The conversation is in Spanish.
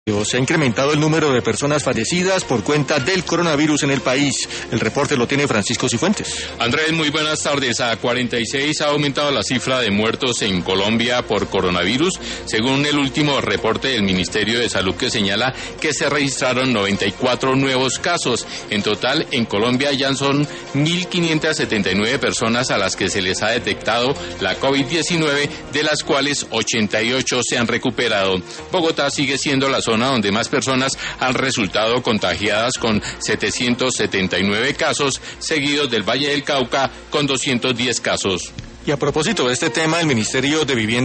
Se ha incrementado el número de personas fallecidas por cuenta del coronavirus en el país. El reporte lo tiene Francisco Cifuentes. Andrés, muy buenas tardes. A 46 ha aumentado la cifra de muertos en Colombia por coronavirus, según el último reporte del Ministerio de Salud, que señala que se registraron 94 nuevos casos. En total, en Colombia ya son 1.579 personas a las que se les ha detectado la COVID-19, de las cuales 88 se han recuperado. Bogotá sigue siendo la zona donde más personas han resultado contagiadas, con 779 casos, seguidos del Valle del Cauca con 210 casos. Y a propósito de este tema, el Ministerio de Vivienda